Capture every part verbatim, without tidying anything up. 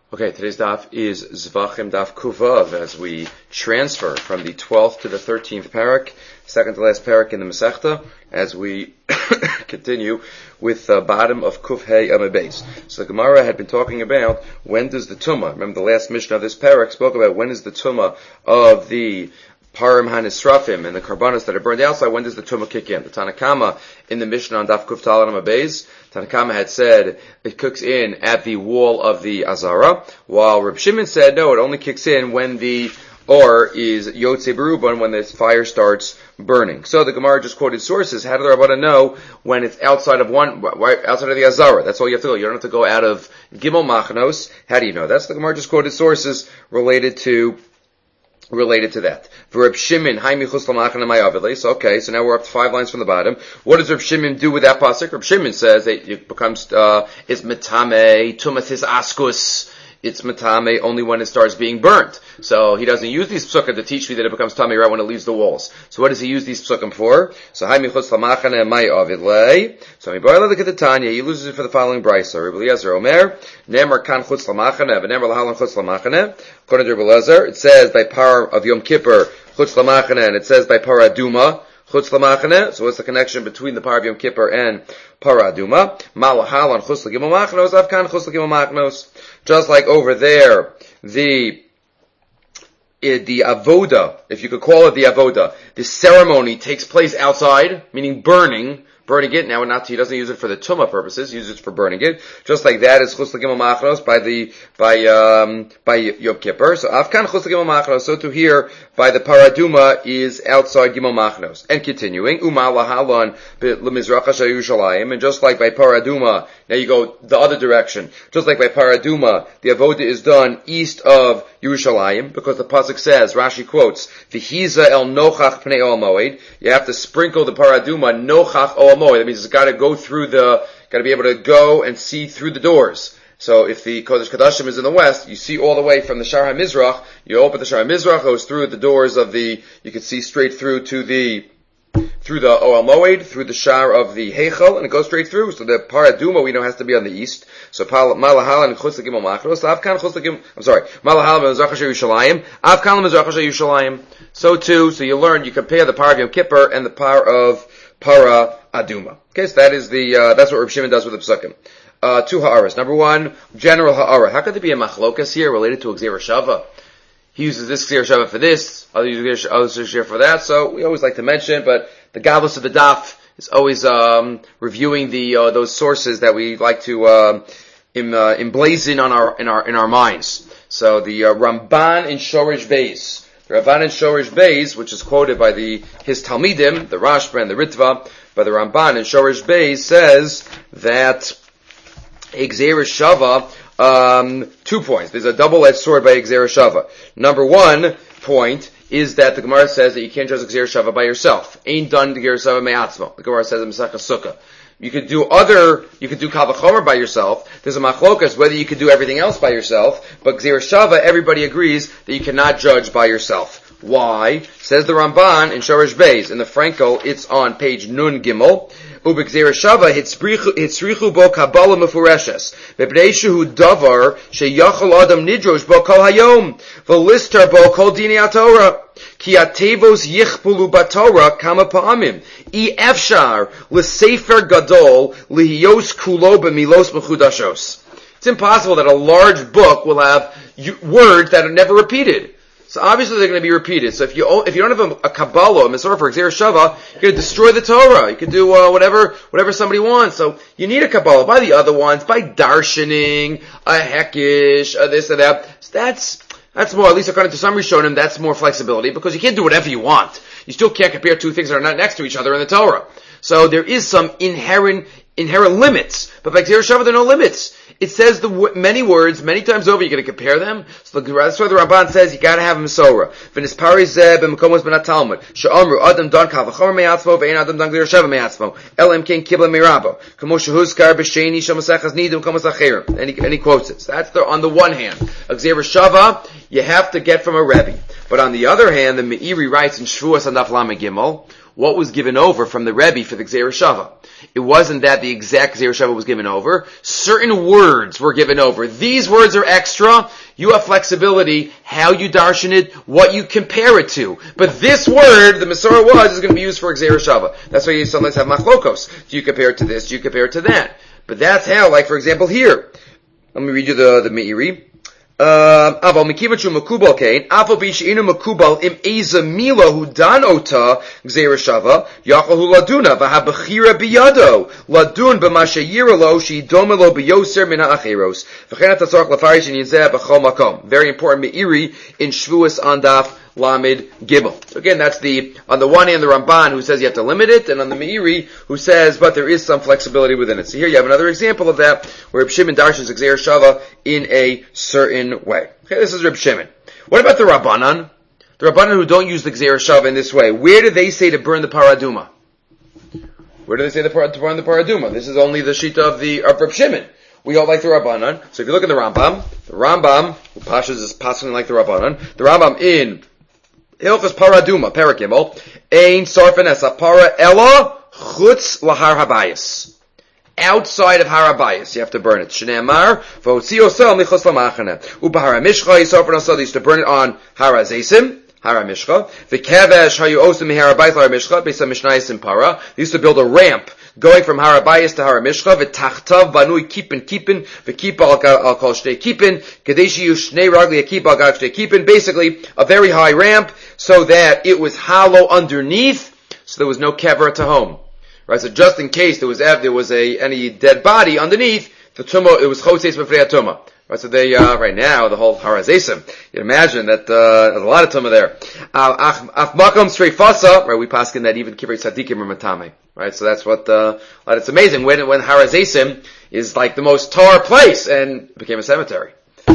Okay, today's daf is Zvachim Daf Kuvav as we transfer from the twelfth to the thirteenth parak, second to last parak in the Masechta, as we continue with the bottom of Kuf Hey Amud Beis. So the Gemara had been talking about when does the Tumah, remember the last mission of this parak spoke about when is the Tumah of the Parim HaNisrafim and the Karbanos that are burned outside, when does the Tumah kick in? The Tanakama in the Mishnah on Daf Kuf Tal Amud Beis, Tanakama had said it kicks in at the wall of the Azara, while Reb Shimon said no, it only kicks in when the or is Yotze Beruban, when the fire starts burning. So the Gemara just quoted sources. How do the Rabbanan know when it's outside of one, outside of the Azara? That's all you have to go. You don't have to go out of Gimel Machnos. How do you know? That's the Gemara just quoted sources related to related to that. For Reb Shimon, so okay, so now we're up to five lines from the bottom. What does Reb Shimon do with that pasuk? Reb Shimon says that it becomes, uh, it's metame, tumathis askus, it's metame only when it starts being burnt. So he doesn't use these psukim to teach me that it becomes tamei right when it leaves the walls. So what does he use these psukim for? So hai michutz lamachane may avidlei. So mi boy look at the Tanya. He loses it for the following brayso. Rabbi Eliezer Omer nemer kan chutz lamachane, but nemer lahalan chutz lamachane. According to Rabbi Eliezer, it says by par of Yom Kippur chutz lamachane, and it says by par aduma chutz lamachane. So what's the connection between the par of Yom Kippur and par aduma? Malahalan chutz lagimel machnos avkan chutz lagimel machnos. Just like over there, the the avoda, if you could call it the avoda, the ceremony takes place outside, meaning burning, burning it. Now, not he doesn't use it for the tumah purposes; he uses it for burning it. Just like that is chus l'gimel machnos by the by um by Yom Kippur. So afkan chus l'gimel machnos. So to here by the paraduma is outside gimel machnos. And continuing uma lahalon lemizracha Yerushalayim, and just like by paraduma, now you go the other direction. Just like by paraduma, the avoda is done east of Yerushalayim, because the pasuk says, Rashi quotes, "V'hiza el nochach pnei ol moed." You have to sprinkle the paraduma nochach ol moed. That means it's got to go through the, got to be able to go and see through the doors. So if the Kodesh Kodashim is in the west, you see all the way from the Shar HaMizrach. You open the Shar HaMizrach, goes through the doors of the, you can see straight through to the through the Ohel Moed, through the Shar of the Heichel, and it goes straight through. So the Paraduma we know has to be on the east. So Malahalan and Chutz L'Gimel Machnos, Avkan Chutz L'Gimel, I'm sorry, Malahalan and Mizracha Yerushalayim, Avkan Mizracha Yerushalayim. So too, so you learn, you compare the Par of Yom Kippur and the Par of Para Aduma. Okay, so that is the, uh, that's what Reb Shimon does with the Psukim. Uh, two ha'aras. Number one, general ha'ara. How could there be a machlokas here related to a Gzeira Shava? He uses this Gzeira Shava for this, other uses Gzeira Shava for that, so we always like to mention, but the Gavos of the Daf is always, um, reviewing the, uh, those sources that we like to, uh, em, uh, emblazon on our, in our, in our minds. So the, uh, Ramban in Shorish Beis. The Ramban in Shorish Beis, which is quoted by the, his Talmidim, the Rashba and the Ritva, by the Ramban in Shorish Beis says that Gzeira Shava, um, two points. There's a double-edged sword by Gzeira Shava. Number one point is that the Gemara says that you can't judge Gzeira Shava by yourself. Ain't done the Gzeira Shava me'atzmo. The Gemara says in Masechah Sukkah. You could do other, you could do Kal V'chomer by yourself. There's a machlokas whether you could do everything else by yourself, but Gzeira Shava, everybody agrees that you cannot judge by yourself. Why? Says the Ramban in Shorish Beis. In the Frankel, it's on page Nun Gimel. Ubegzeira Shava hitzrichu bo kabbalah mefureshes bebnei shehu davar sheyachol adam nidrosh bo kol hayom v'lister bo kol dinei haTorah ki atevos yichpulu baTorah kama pa'amim I efshar l'sefer gadol lihiyos kulo b'milos mechudashos. It's impossible that a large book will have words that are never repeated. So obviously they're going to be repeated. So if you if you don't have a, a Kabbalah, a Mitzvah for Gzeira Shava, you're going to destroy the Torah. You can do uh, whatever whatever somebody wants. So you need a Kabbalah. By the other ones, by darshaning, a hekish, a this and that. So that's that's more, at least according to some Rishonim, that's more flexibility, because you can't do whatever you want. You still can't compare two things that are not next to each other in the Torah. So there is some inherent inherent limits. But by Gzeira Shava, there are no limits. It says the w- many words, many times over, you're going to compare them. So that's why the Ramban says you got to have a Mesorah. V'nispari zeh b'mekomos b'nat Talmud. She'omru adam don kal v'chomer me'atzmo ve'ein adam don Gzeira Shava me'atzmo. Elam ken kibla me'rabo. Kamo shehuzkar b'sheini shel masechas nidim komos acherim. And he, and he quotes it. So that's the, on the one hand. A Gzeira Shava, you have to get from a Rebbe. But on the other hand, the Meiri writes in Shvuas Adaf Lamed Gimel, what was given over from the Rebbe for the Gzeira Shava. It wasn't that the exact Gzeira Shava was given over. Certain words were given over. These words are extra. You have flexibility, how you darshan it, what you compare it to. But this word, the Masorah was, is going to be used for Gzeira Shava. That's why you sometimes have machlokos. Do you compare it to this? Do you compare it to that? But that's how, like for example here. Let me read you the, the Meiri. Aval mikivachu makubal kain, aval b'isheinu makubal im eza mila hu dan ota gzeira shava yachal hu laduna v'habachira biyado ladun b'masha yiralo she'idomelo b'yoser min ha'acheros v'chen atatzorach lafarish in yizeh b'chol makom. Very important meiri in Shvuas Andaf Lamed Gimel. So again, that's the, on the one hand, the Ramban who says you have to limit it, and on the Meiri who says, but there is some flexibility within it. So here you have another example of that, where Reb Shimon darshes Gzeira Shava in a certain way. Okay, this is Reb Shimon. What about the Rabbanan? The Rabbanan who don't use the Gzeira Shava in this way. Where do they say to burn the paraduma? Where do they say to burn the paraduma? This is only the shita of the, of Reb Shimon. We all like the Rabbanan. So if you look at the Rambam, the Rambam, who Pashas is passing like the Rabbanan, the Rambam in Hilchos Paraduma, Parakimel, Ein Sarfen Es Para Ella Chutz Lahar Habayis. Outside of Har Habayis, you have to burn it. Shneimar V'Hotzi Osel Michos Lamachane. Ubahar HaMishcha Yisarfen Osel. They used to burn it on Har HaZeisim, Har HaMishcha. V'Kevesh Hayu Osim Mihar Habayis Lahar HaMishcha. Based on Mishnayis Para. They used to build a ramp going from Har Habayis to Har HaMishcha, v'tachtav banui kipin kipin, v'kipa al kol shtei kipin, kadeshi yu shnei ragli akipa al gag shtei kipin. Basically, a very high ramp, so that it was hollow underneath, so there was no kever to home. Right, so just in case there was there was a any dead body underneath, the tumah, it was chotzeis b'fnei tumah. Right, so they, uh, right now, the whole Har HaZeisim, you can imagine that, uh, there's a lot of tumah there. Af makom streifasa, right, we paskin that even kivrei tzadikim are matame. Right, so that's what, uh, it's amazing when, when Har HaZeisim is like the most tar place and it became a cemetery.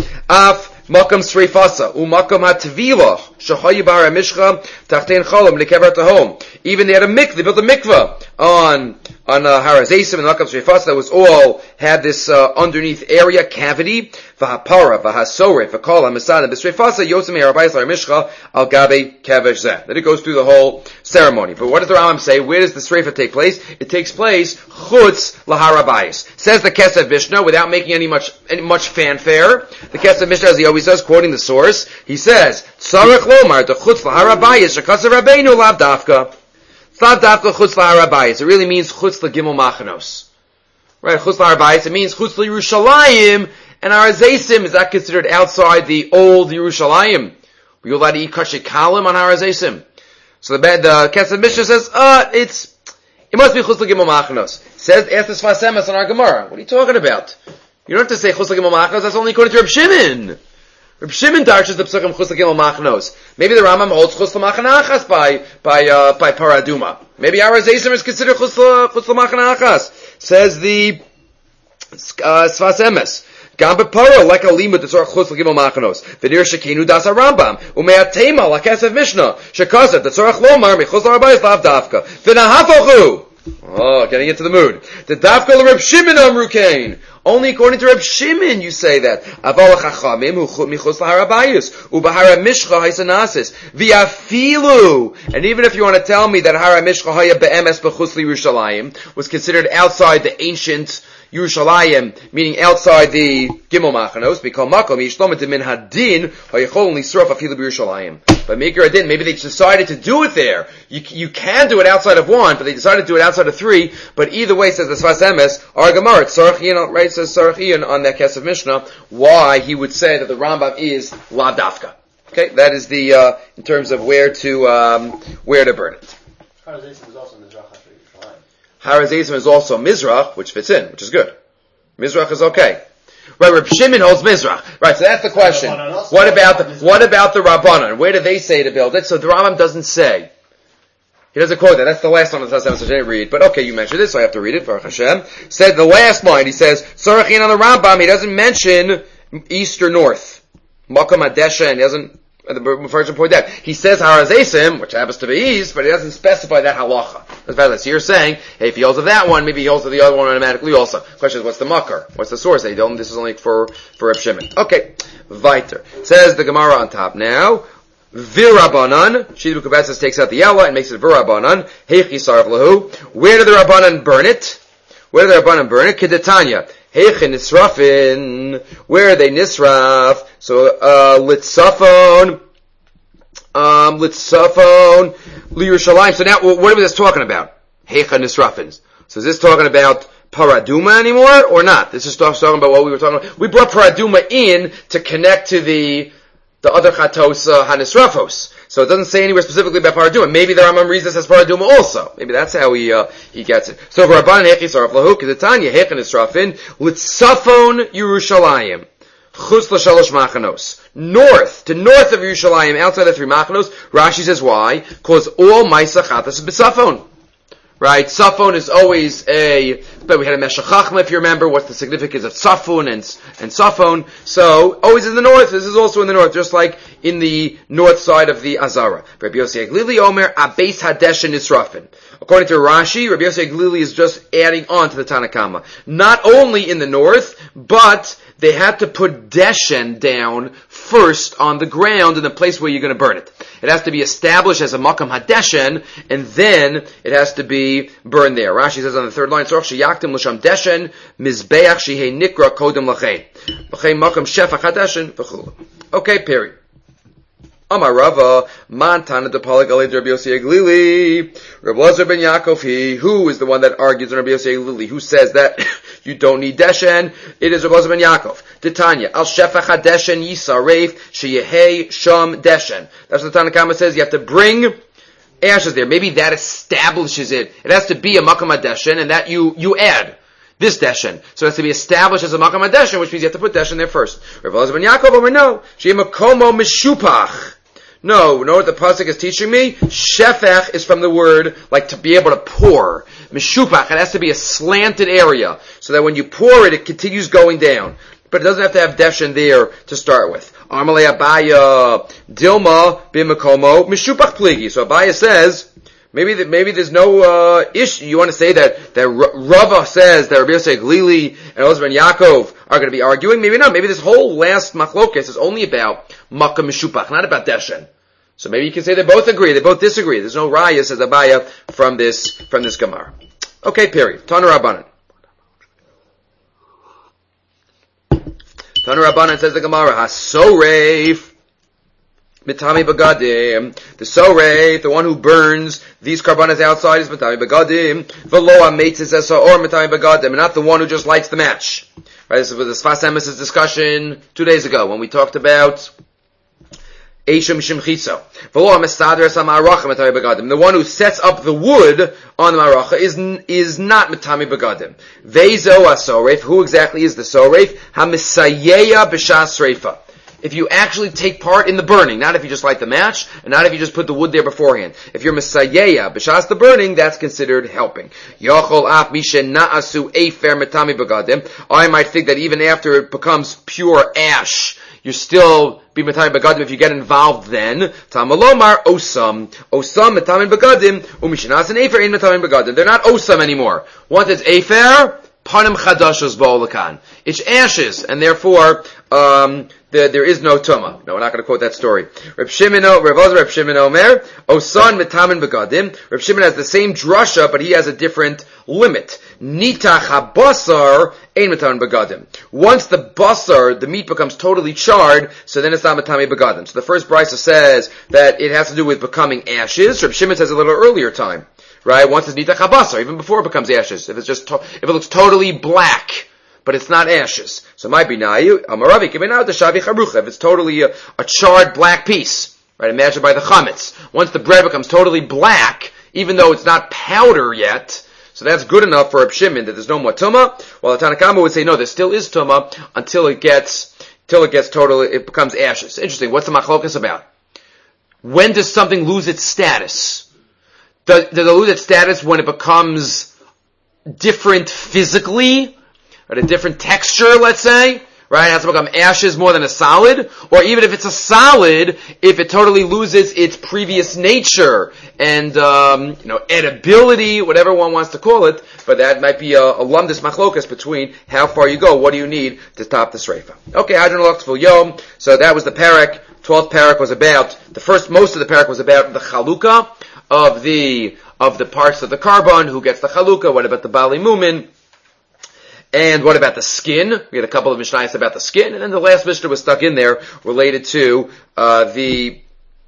Af makam streifasa, u makam hatvila, shahayi bar ha-mishcha, tachtein cholam, lekever tahom. Even they had a mikvah, they built a mikvah on, on, uh, Har HaZeisim and makam streifasa that was all, had this, uh, underneath area, cavity, v'hapara, v'hasore, v'kol ha-masada, b'streifasa, yosem Har HaBayis ha-mishcha, al gabe kevesh zeh. Then it goes through the whole ceremony. But what does the Rambam say? Where does the streifa take place? It takes place, chutz lahar habayis. Says the Kesef Mishnah, without making any much, any much fanfare. The Kesef Mishnah, as he always does, quoting the source, he says, tzarech lomar, the chutz lahar habayis, shekasav rabbeinu lav dafka. Lav dafka chutz lahar habayis. It really means chutz l'gimel machanos. Right, chutz lahar habayis, it means chutz l'Yerushalayim, and Har HaZeisim, is that considered outside the old Yerushalayim? Were you allowed to eat kasher kalim on Har HaZeisim? So the, the Kesef Mishnah says, uh, it's, it must be chutz l'gimel machanos. Says, ask the Sfas Emes on our Gemara. What are you talking about? You don't have to say chutz l'gimel machanos, that's only according to Reb Shimon. Reb Shimon darshes the psukim chutz l'gimel machanos. Maybe the Rambam holds chutz l'machanachas by, by, uh, by paraduma. Maybe Har HaZeisim is considered chutz l'machanachas. Says the, uh, Sfas Emes. Gam beparo like a limud tzorach chutz l'gimel machanos. V'nir shekinu das Rambam umeatema like Kesef Mishnah shekasav tzorach lomar mechutz l'habayis lav dafka v'nahafochu. Oh, getting into the mood. The dafka l'Reb Shimon amru kain. Only according to Reb Shimon you say that. Aval chachamim hu michutz l'har habayis ubahar hamishcha haisanasis v'afilu. And even if you want to tell me that har hamishcha haya be'emes b'chutz l'Yerushalayim was considered outside the ancient Yerushalayim, meaning outside the Gimel Machanos, because Makom Yishlomet min Hadin Hayechol Nisraf Afilu B'Yerushalayim. But Maker Adin, maybe they decided to do it there. You you can do it outside of one, but they decided to do it outside of three. But either way, says the Sfas Emes, our Gemara, Tzarachian, right? Says Tzarachian on that Kesef Mishnah, why he would say that the Rambam is Lav Dafka. Okay, that is the uh, in terms of where to um, where to burn it. Har HaZeisim is also Mizrach, which fits in, which is good. Mizrach is okay. Right, Reb Shimon holds Mizrach. Right, so that's the question. What about the, what about the Rabbanan? Where do they say to build it? So the Rambam doesn't say. He doesn't quote that. That's the last one of the Sfas Emes I didn't read. But okay, you mentioned this, so I have to read it. Baruch Hashem. Said the last line, he says, Tzarachin on the Rambam, he doesn't mention east or north. Makom Adesha, and he doesn't, the Mepharshim point out. He says Har HaZeisim, which happens to be east, but he doesn't specify that halacha. That's valid. So you're saying, hey, if he holds of that one, maybe he holds of the other one automatically also. Question is, what's the makar? What's the source? They don't, this is only for, for Reb Shimon. Okay. Weiter. Says the Gemara on top now, Virabanan. Shita B'Kubetzes takes out the Ella and makes it Virabanan. Heichi Sarv Lahu. Where do the Rabbanan burn it? Where do the Rabbanan burn it? Kedetanya. Heichi Nisrafin. Where are they Nisraf? So, uh, Litzafon. Um, Litzafon. L'Yerushalayim. So now, what are this talking about? Heicha Nisrafin. So is this talking about Paraduma anymore, or not? This is talking about what we were talking about. We brought Paraduma in to connect to the the other Chatos uh, Hanisrafos. So it doesn't say anywhere specifically about Paraduma. Maybe the Rambam reads this as Paraduma also. Maybe that's how he uh, he gets it. So Rabbanan Hechi Saraf Lahu Kedetanya Heicha Nisrafin Litzafon Yerushalayim Chutz L'Shalosh Machanos, north to north of Yerushalayim, outside the three Machanos. Rashi says why? Because all Ma'aseh Chatas is B'Safon. Right, Safon is always a, but we had a Meshech Chachma, if you remember, what's the significance of Safon and, and Safon. So, always in the north, this is also in the north, just like in the north side of the Azara. Rabbi Yossi Aglili Omer, Abeis Hadeshen Nisrafin. According to Rashi, Rabbi Yossi Aglili is just adding on to the Tanakama. Not only in the north, but they had to put Deshen down first on the ground in the place where you're going to burn it. It has to be established as a Makam Hadeshen, and then it has to be burned there. Rashi says on the third line, Tzorach sheyaktim l'sham deshen, mizbeach shehei nikra kodem lachein. Lachein Makam shefach hadeshen, v'chulu. Okay, period. Amar Rava, Mantana de Polig Alei Rabbi Yossi Aglili, Rabbi Lazar ben Yaakov, he, who is the one that argues on Rabbi Yossi Aglili, who says that you don't need Deshen? It is Rabbi Lazar ben Yaakov. Titania, Al Shefach HaDeshen Yisaref, Sheyehei Sham Deshen. That's what the Tanakama says, you have to bring ashes there. Maybe that establishes it. It has to be a Makam HaDeshen, and that you, you add this Deshen. So it has to be established as a Makam HaDeshen, which means you have to put Deshen there first. Rabbi Lazar ben Yaakov, Omer, no. Sheyeh Makomo Meshupach. No, you know what the pasuk is teaching me? Shefach is from the word, like to be able to pour. Meshupach, it has to be a slanted area, so that when you pour it, it continues going down. But it doesn't have to have Deshen there to start with. Amalei Abaya, Dilma, Bimakomo, Meshupach Pligi. So Abaya says, maybe that, maybe there's no, uh, issue. You want to say that, that Rava says that Rabbi Yossi Aglili and Elazar ben Yaakov are going to be arguing? Maybe not. Maybe this whole last machlokes is only about Makam Meshupach, not about Deshen. So maybe you can say they both agree, they both disagree. There's no raya, says Abaya, from this, from this Gemara. Okay, period. Tana Rabbanan. Tana Rabbanan says the Gemara, HaSoreif, Mitami Bagadim. The Soreif, the one who burns these karbanas outside is Mitami Bagadim. V'lo HaMeitzes Esa or Mitami Bagadim, and not the one who just lights the match. Right, this was the Sfas Emes' discussion two days ago when we talked about the one who sets up the wood on the maracha is is not Mitami Begadim. Vezo asoref. Who exactly is the soref? Hamisayeya b'shas reifa. If you actually take part in the burning, not if you just light the match, and not if you just put the wood there beforehand. If you're misayeya b'shas the burning, that's considered helping. Yochol af mishen na'asu efer Mitami Begadim. I might think that even after it becomes pure ash, you still be Mitami Begadim if you get involved then. Tamalomar osam. Osam Mitami Begadim. Umishanas and Efer in Mitami Begadim. They're not osam anymore. Once it's Efer, panim chadashos bo'olakan. It's ashes, and therefore, um, the, there is no tuma. No, we're not going to quote that story. Reb Shimon, Reb Ozer, Reb Shimon Omer, Osan Mitamin Begadim. Reb Shimon has the same drasha, but he has a different limit. Nitach habasar ein Mitamin Begadim. Once the basar, the meat becomes totally charred, so then it's not Mitami Begadim. So the first brisa says that it has to do with becoming ashes. Reb Shimon says a little earlier time. Right? Once it's nitach habasar, even before it becomes ashes. If it's just, to- if it looks totally black, but it's not ashes. So it might be nayu, amaravi, kimenau deshavi charucha. If it's totally a, a charred black piece, right? Imagine by the chametz. Once the bread becomes totally black, even though it's not powder yet, so that's good enough for Reb Shimon that there's no more tumah. While the Tanakama would say no, there still is tumah until it gets, till it gets totally, it becomes ashes. Interesting. What's the machlokas about? When does something lose its status? Does, does it lose its status when it becomes different physically? Or a different texture, let's say? Right? It has to become ashes more than a solid? Or even if it's a solid, if it totally loses its previous nature and, um, you know, edibility, whatever one wants to call it, but that might be a, a lumdus machlokas between how far you go, what do you need to stop the sreifa. Okay, Hadron Lachtzvul Yom. So that was the parak twelfth parak was about, the first, most of the parak was about the chalukah of the, of the parts of the carbon, who gets the chalukah, what about the bali mumin, and what about the skin? We had a couple of mishnayos about the skin, and then the last mishnah was stuck in there related to, uh, the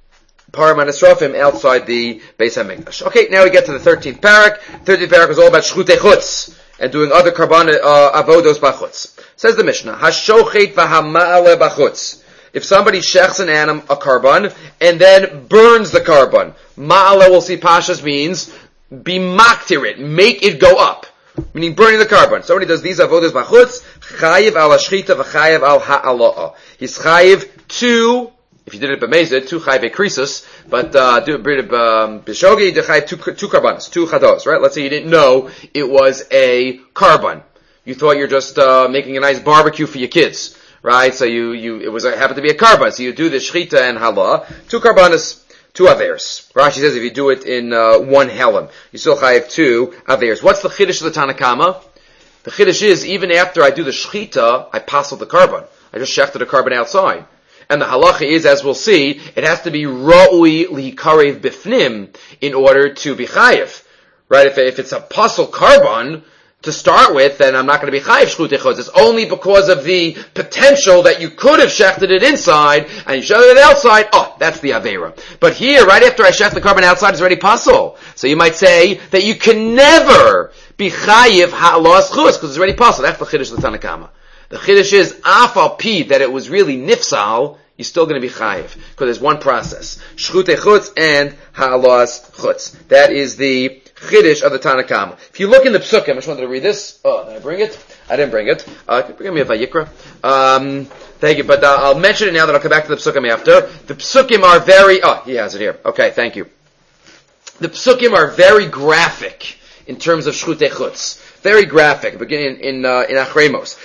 Param Anisrofim outside the Beis HaMikdash. Okay, now we get to the thirteenth parak. thirteenth parak is all about Shchutei Chutz and doing other carbon, uh, avodos b'chutz. Says the Mishnah, Hashochet v'hama'ale b'chutz. If somebody shechs an anim, a carbon, and then burns the carbon, ma'ale, we'll see Pashas means, be maktir it, make it go up. Meaning burning the carbon. Somebody does these avodos b'chutz, chayiv al hashchita v'chayiv al ha'ala'a. He's chayiv to, if you did it b'mezid, two chayiv krisus, but uh, do it um, b'shogi, you chayiv two, two carbonas, two chados, right? Let's say you didn't know it was a carbon. You thought you're just uh, making a nice barbecue for your kids, right? So you, you, it was, it happened to be a carbon. So you do the shchita and halah, two carbonas, two averes. Rashi says if you do it in uh, one helam, you still chayiv two averes. What's the chiddush of the Tanakama? The chiddush is, even after I do the shchita, I passel the carbon. I just shechted the carbon outside. And the halacha is, as we'll see, it has to be ra'ui lihikarev bifnim in order to be chayiv. Right? If, if it's a passel carbon to start with, then I'm not going to be chayiv shchutei chutz. It's only because of the potential that you could have shechted it inside and you shechted it outside. Oh, that's the avera. But here, right after I shecht the carbon outside, it's already passel. So you might say that you can never be chayiv ha'alas chutz because it's already passel. That's the chiddush of the Tanakama. The chiddush is, afal pi, that it was really nifsal, you're still going to be chayiv. Because there's one process. Shchutei chutz and ha'alas chutz. That is the chiddush of the Tanakama. If you look in the Psukim, I just wanted to read this. Oh, did I bring it? I didn't bring it. Uh, bring me a Vayikra. Um, thank you, but uh, I'll mention it now that I'll come back to the Psukim after. The Psukim are very, oh, he has it here. Okay, thank you. The Psukim are very graphic in terms of Shchutei chutz. Very graphic, beginning in, uh, in Achremos.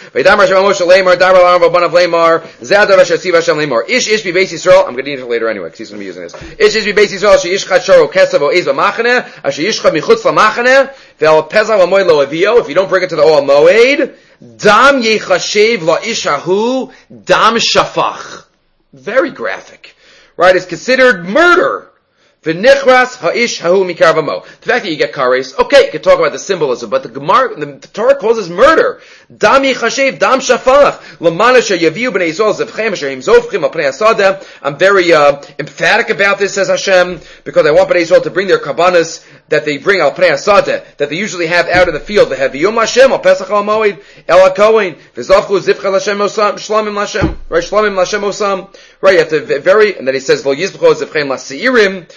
Ish ish be Beis Yisrael. I'm going to need it later anyway, because he's going to be using this. Ish ish be Beis Yisrael, she ishchat shoro kesav o eiz b'machane, ashe ishchat michutz l'machane, ve'al pezah l'moed lo avio, if you don't bring it to the Oal Moed, dam yechashev la'ishahu, dam shafach. Very graphic. Right, it's considered murder. V'nichras ha'ish hahu mikar v'mo. The fact that you get kares, okay, you can talk about the symbolism, but the Gemara, the Torah calls this murder. Dam yichashev, dam shafach. L'mana she'yaviu b'nei Yisrael zevchem, asher im zovchim al pnei hasadeh. I'm very uh, emphatic about this, says Hashem, because I want b'nei Yisrael to bring their karbanos that they bring al pnei hasadeh, that they usually have out in the field. They have v'yom Hashem al pesach al moed el hakohen v'zavchu zivcha l'Hashem osam shlamim l'Hashem, right? Shlamim l'Hashem osam, right? You have to very, and then he says lo yizbcho zivchem l'seirim.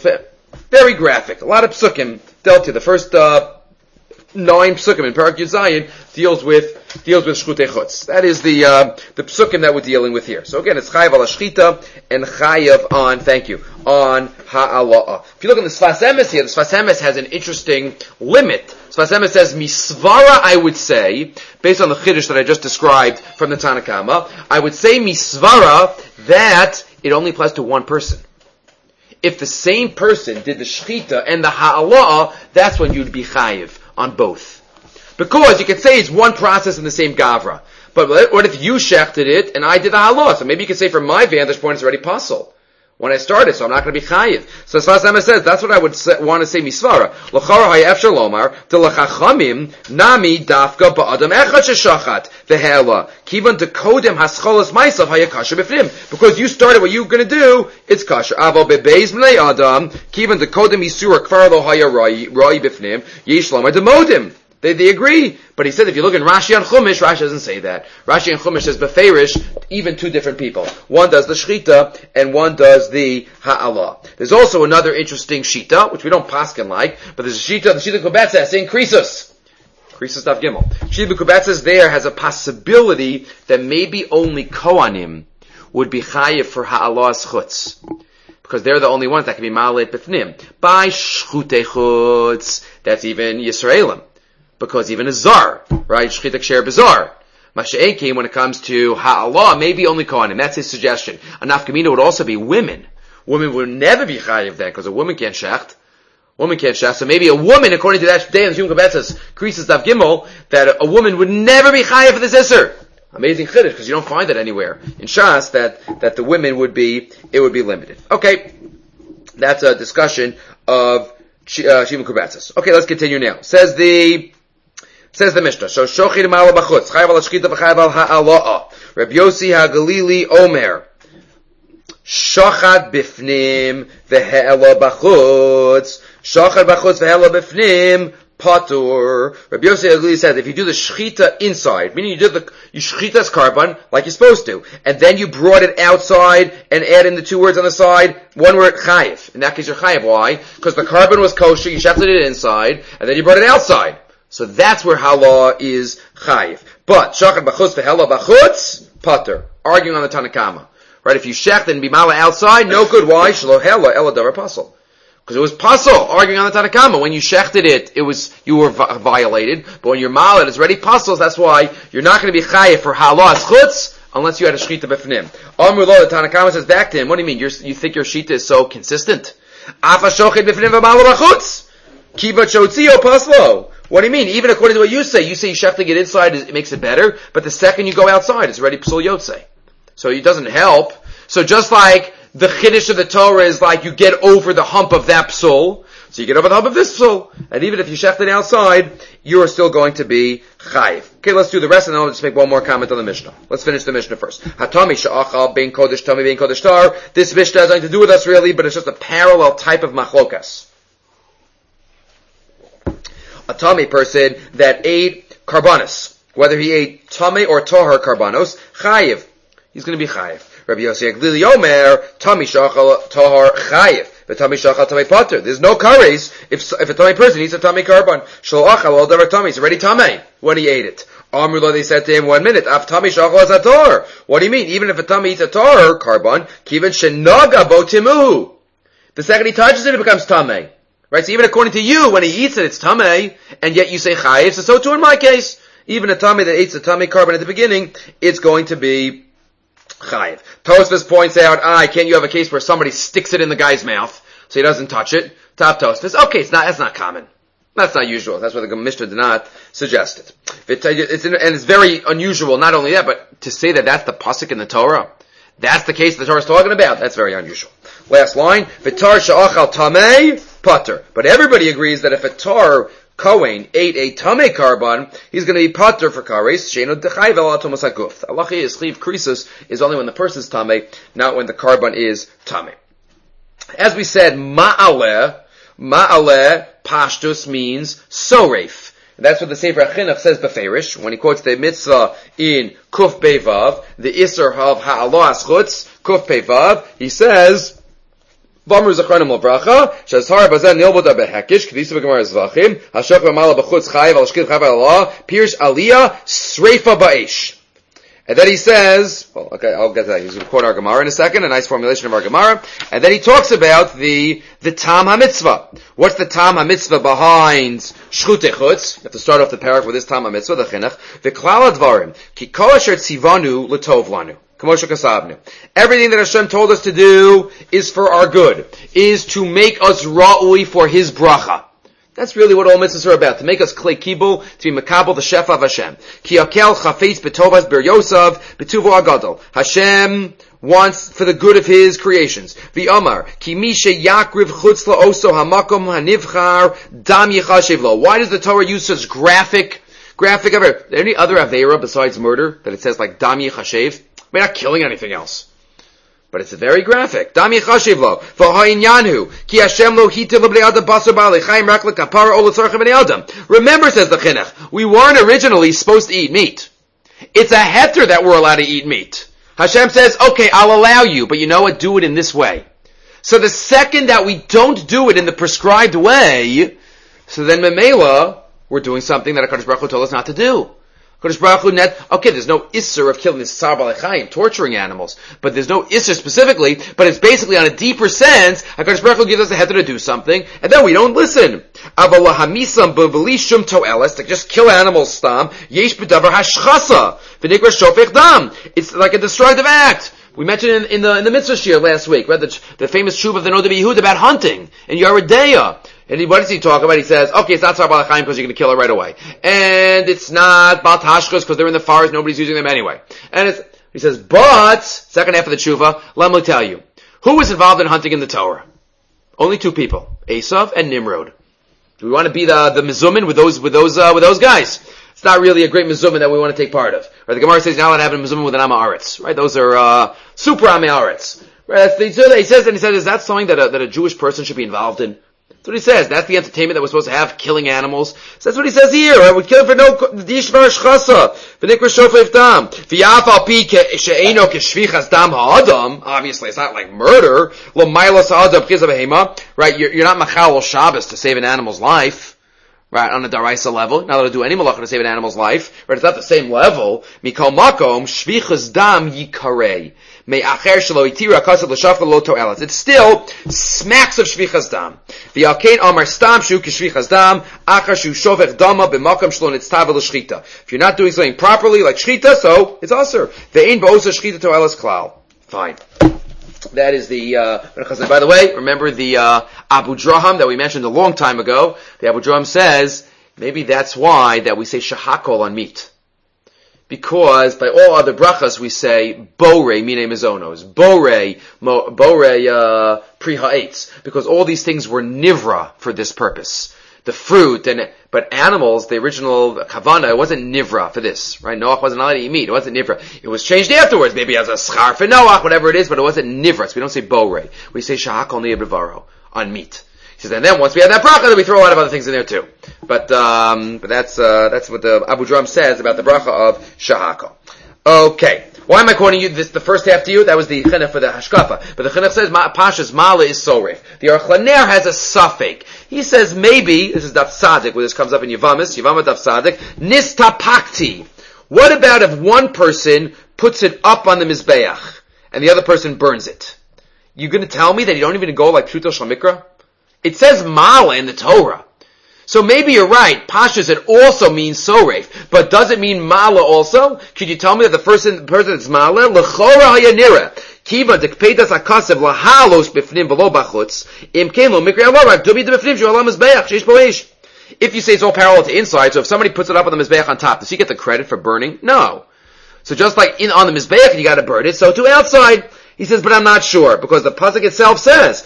Very graphic. A lot of psukim dealt to. The first uh, nine psukim in Parak Yud Zayin deals with deals with shchutei chutz. That is the uh, the psukim that we're dealing with here. So again, it's chayav al shchita and chayav on. Thank you on ha'ala'a. If you look in the Sfas Emes here, the Sfas Emes has an interesting limit. Sfas Emes says misvara. I would say, based on the chiddush that I just described from the Tanakama, I would say misvara that it only applies to one person. If the same person did the shchita and the ha'ala'ah, that's when you'd be chayiv on both. Because you could say it's one process in the same gavra. But what if you shechted it and I did the ha'ala'ah? So maybe you could say from my vantage point it's already pasul when I started, so I'm not going to be chayiv. So as far as Emma says, that's what I would say, want to say misvara. L'chara hayefshar lomar t'lechachamim nami dafka ba'adam echad sheshachat v'he'ela kivan dekodem hascholas ma'asav hayakasher b'fnim. Because you started what you're going to do, it's kasher. Aval bebeis b'nei adam kivan dekodem isura kfar lo haya rai b'fnim yesh lomar demodim. They, they agree. But he said if you look in Rashi and Chumash, Rashi doesn't say that. Rashi and Chumash says beferish, even two different people. One does the shchita, and one does the ha'alah. There's also another interesting shita, which we don't paskin like, but there's a shita, the shita Kubetzes saying krisus. Krisus Daf Gimel. Shita Kubetzes there has a possibility that maybe only Kohanim would be chayiv for ha'alah's chutz. Because they're the only ones that can be ma'alet b'fnim. By shchutei chutz, that's even Yisraelim. Because even a zar, right? Shchita ksher b'zar. Masha'e came when it comes to ha'alah, maybe only Kohanim. That's his suggestion. A nafkamina would also be women. Women would never be chayiv then, because a woman can't shecht. Woman can't shecht. So maybe a woman, according to that day in Shum Kabetzes, Krisis Daf Gimel, that a woman would never be chayiv for this isser. Amazing chiddush, because you don't find it anywhere in Shas that, that the women would be, it would be limited. Okay. That's a discussion of uh, Shimon Kubatzis. Okay, let's continue now. Says the, says the Mishnah. So, Shochid Ma'ala B'chutz, Chayav al Shchita v'Chayav al Ha'ala'a. Rabbi Yossi HaGalili Omer. Shochad Bifnim v'He'ela B'chutz. Shochad B'chutz v'He'ela Bifnim. Patur. Rabbi Yossi HaGalili said, if you do the shchita inside, meaning you did the, you shchita's carbon, like you're supposed to, and then you brought it outside and add in the two words on the side, one word, chayiv. In that case, you're chayiv. Why? Because the carbon was kosher, you shechted it inside, and then you brought it outside. So that's where halah is chayiv. But, shachad b'chutz v'hela b'chutz, patur. Arguing on the Tanakama. Right? If you shecht and bimala outside, no good. Why? Shelo hela, ela davar pasal. Because it was pasul, arguing on the Tanakama. When you shechted it, it was, you were vi- violated. But when you're malad, it's already pasul, that's why you're not going to be chayiv for halah chutz, unless you had a shchita b'fnim. Amr lo, the Tanakama says back to him, what do you mean? You're, you think your shita is so consistent? Afa shochid b'fnim v'malad b'chutz? Kiva chotzio paslo. What do you mean? Even according to what you say, you say you shechting it inside, it makes it better, but the second you go outside, it's already psul yotze. So it doesn't help. So just like the chiddush of the Torah is like you get over the hump of that psul, so you get over the hump of this psul, and even if you shecht it outside, you are still going to be chayiv. Okay, let's do the rest, and then I'll just make one more comment on the Mishnah. Let's finish the Mishnah first. Hatami sha'achal bein kodesh tami bein kodesh tar. This Mishnah has nothing to do with us really, but it's just a parallel type of machlokas. A tami person that ate karbanos, whether he ate tami or tahar karbanos, chayiv. He's going to be chayiv. Rabbi Yossi HaGalili Omer, Tami Shachal Tahar Chayiv, but Tami Shachal Tami Pater. There's no kares if if a Tami person eats a Tami carbon. Shal Achal Al Davar Tami. He's already Tami when he ate it. Amrullah, they said to him, one minute, Af Tami Shachal as a Tar. What do you mean? Even if a Tami eats a Tar carbon, Kivan Shenaga Bo Timuhu. The second he touches it, it becomes Tami. Right? So even according to you, when he eats it, it's Tami, and yet you say Chayiv. So so too in my case. Even a Tami that eats a Tami carbon at the beginning, it's going to be chayiv. Tosfos points out, ah, can't you have a case where somebody sticks it in the guy's mouth so he doesn't touch it? Top Tosfos. Okay, it's not, that's not common. That's not usual. That's what the Mishnah did not suggest it. It, it's, and it's very unusual, not only that, but to say that that's the pasuk in the Torah, that's the case the Torah is talking about, that's very unusual. Last line, V'tar sha'achal tamei pater. But everybody agrees that if a tar Kohen ate a tamei carbon, he's going to be pater for kares. Sheino dechayv el atomos haguf. Halacha is chiv krisus is only when the person's tamei, not when the carbon is tamei. As we said, ma'aleh, ma'aleh pashtus means soref. That's what the Sefer HaChinuch says beferish when he quotes the mitzvah in Kuf Bevav, the Isser of Ha'alah Aschutz, Kuf Bevav. He says, V'amru Zachronim L'bracha, Shazhar Bazen Nilboda Behekish, K'disu B'gemar Zvachim, Hashok V'mala B'chutz Chayiv Al Shkid Chayiv Al Allah, Pirsh Aliyah, Sreifa Ba'esh. And then he says, well, okay, I'll get to that. He's going to quote our Gemara in a second, a nice formulation of our Gemara. And then he talks about the, the Tam HaMitzvah. What's the Tam HaMitzvah behind Shchutei Chutz? You have to start off the parak with this Tam HaMitzvah, the Chinuch. V'klal Advarim, Ki kol asher tzivanu l'tov lanu. Kamosha Kasabnu. Everything that Hashem told us to do is for our good, is to make us ra'ui for His bracha. That's really what all mitzvahs are about, to make us klei kibul, to be makabel the shefa of Hashem. Ki yakel chafetz betovas ber Yosef betuvo agadol. Hashem wants for the good of His creations. V'amar ki mi sheyakriv chutz la'oso hamakom hanivchar dam yichashev lo. Why does the Torah use such graphic, graphic ever? Any other avera besides murder that it says like dam yichashev? We're not killing anything else. But it's very graphic. Dam yichashiv lo. V'ha'inyanhu. Ki Hashem lo hitiv l'bnei adam basar ba'alei chayim rak l'kapara o l'tzorcha b'nei adam. Remember, says the Chinuch, we weren't originally supposed to eat meat. It's a heter that we're allowed to eat meat. Hashem says, okay, I'll allow you, but you know what? Do it in this way. So the second that we don't do it in the prescribed way, so then memela, we're doing something that HaKadosh Baruch Hu told us not to do. Kodesh Baruch Hu net, okay, there's no isser of killing this tsar balechayim, torturing animals, but there's no isser specifically, but it's basically on a deeper sense, HaKadosh Baruch Hu gives us a heter to do something, and then we don't listen. Avalahamisam b'velishum to'eles, to just kill animals stam, yesh b'davar hashchasa, v'nikra shofech dam. It's like a destructive act. We mentioned in, in the in the mitzvah shir last week, right? The, the famous shuv of the Noda B'Yehud about hunting in Yeridea. And he, what does he talk about? He says, okay, it's not Tzar Bal Chaim because you're going to kill it right away. And it's not Bal Tashchos because they're in the forest, nobody's using them anyway. And it's, he says, but, second half of the tshuva, let me tell you, who was involved in hunting in the Torah? Only two people, Esav and Nimrod. Do we want to be the, the Mizumin with those, with those, uh, with those guys? It's not really a great Mizumin that we want to take part of. Right? The Gemara says now that having a Mizumin with an Am Haaretz. Right? Those are, uh, super Am Haaretz. Right? That's the, so he says, and he says, is that something that a, that a Jewish person should be involved in? That's what he says. That's the entertainment that we're supposed to have, killing animals. So that's what he says here. Right? We kill for no dishvar shchasa, v'nikra shofef dam, v'yaf al pi she'eno keshvichas dam ha'adam. Obviously, it's not like murder. Lo mailas ha'adam b'chiz ha'behema. Right? You're, you're not machal Shabbos to save an animal's life. Right? On a daraisa level. Not allowed to do any malacha to save an animal's life. Right? It's not the same level. Mikol makom shvichas dam yikarei. It still smacks of shvichas dam. The alkein amar stam shu k'shvichas dam achar shu shovech dama b'makam shlo nitztav l'shchita. If you're not doing something properly, like shchita, so it's aser. Ve'ein ba'osa shchita to'elas klal. Fine. That is the, uh, by the way, remember the, uh, Abu Draham that we mentioned a long time ago? The Abu Draham says, maybe that's why that we say shahakol on meat. Because by all other brachas we say borei mine mizonos, borei mo, borei uh, pri ha'etz, because all these things were nivra for this purpose. The fruit and but animals, the original kavana, it wasn't nivra for this, right? Noach wasn't allowed to eat meat. It wasn't nivra. It was changed afterwards, maybe as a schar for Noach, whatever it is, but it wasn't nivra. So we don't say borei. We say shahakol niyabivaro on meat. He says, and then once we have that bracha, then we throw a lot of other things in there too. But um, but that's uh, that's what the Abu Draham says about the bracha of shahakol. Okay. Why am I quoting you this, the first half to you? That was the chinuch for the hashkafa. But the chinuch says, Pashas Mala is soref. The Aruch LaNer has a suffix. He says, maybe, this is Daf Tzadik, where this comes up in Yavamis, Yavamat Daf Tzadik, Nistapakti. What about if one person puts it up on the Mizbeach, and the other person burns it? You gonna tell me that you don't even go like Pshuto Shel Mikra? It says Mala in the Torah. So maybe you're right. Pashas, it also means soref. But does it mean Mala also? Could you tell me that the person, the person that's Mala? L'chora hayanira. Kiva dekpedas akasev lahalos b'fnim v'lo b'chutz. Im kemo mikri alorah. Dubi de b'fnim shu alam mizbeach. Sheish bo'esh. If you say it's all parallel to inside, so if somebody puts it up on the mizbeach on top, does he get the credit for burning? No. So just like in, on the mizbeach, you gotta burn it, so too outside. He says, but I'm not sure, because the pasuk itself says,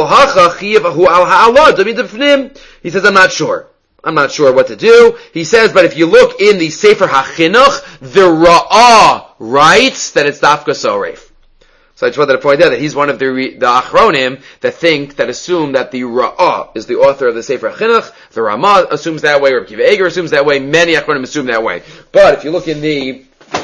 he says, I'm not sure. I'm not sure what to do. He says, but if you look in the Sefer HaChinuch, the Ra'ah writes that it's Dafka Soref. So I just wanted to point out that he's one of the, the Achronim that think, that assume that the Ra'ah is the author of the Sefer HaChinuch. The Ramah assumes that way, or Kiva Eger assumes that way. Many Achronim assume that way. But if you look in the